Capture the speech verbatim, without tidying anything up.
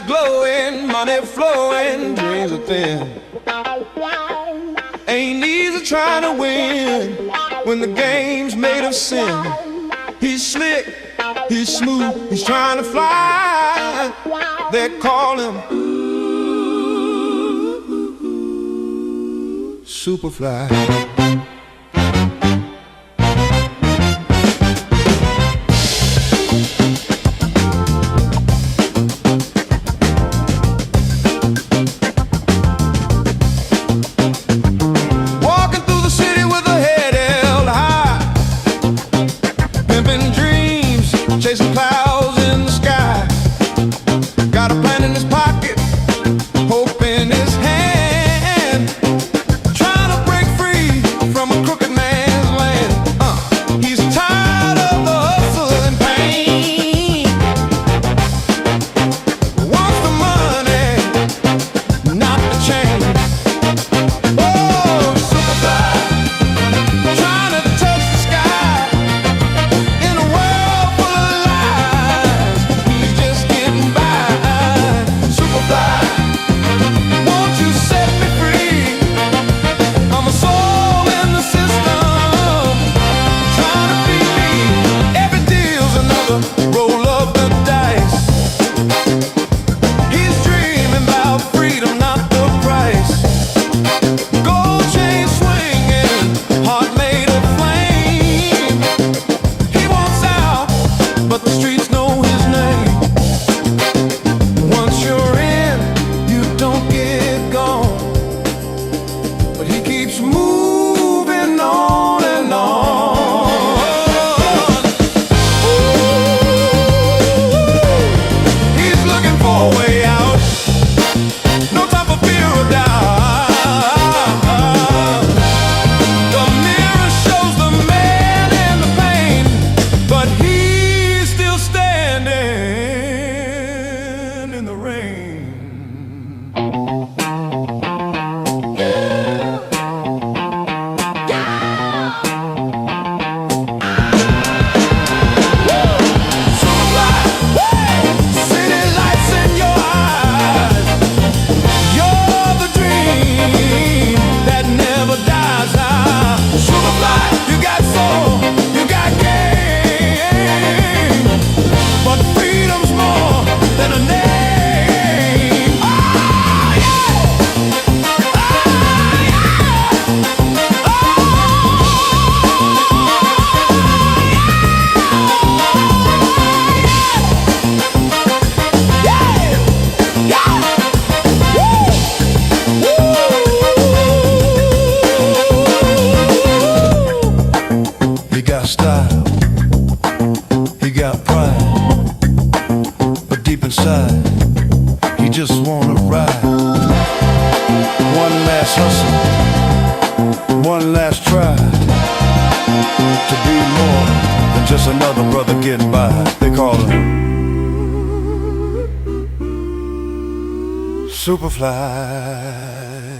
glowing, money flowing, dreams are thin. Ain't easy trying to win when the game's made of sin. He's slick, he's smooth, he's trying to fly. They call him Superfly. Chasing clouds in the sky, got a plan in his pocket, hope in his hand, trying to break free from a crooked man's land. Uh, he's tired of the hustle and pain, wants the money, not the change. Oh, Superfly, trying to touch the sky in a world full of won't you set me free? I'm a soul in the system, trying to be me. Every deal's another roll of the dice. He's dreaming about freedom, not the price. Gold chain swinging, heart made of flame. He wants out, but the streets know his name. Once you're in, don't get gone, but he keeps moving on and on. Ooh, he's looking for a way out, no time for fear or doubt. The mirror shows the man in the pain, but he's still standing in the rain. He got style, he got pride, but deep inside, he just wanna ride. One last hustle, one last try to be more than just another brother getting by. They call him Superfly.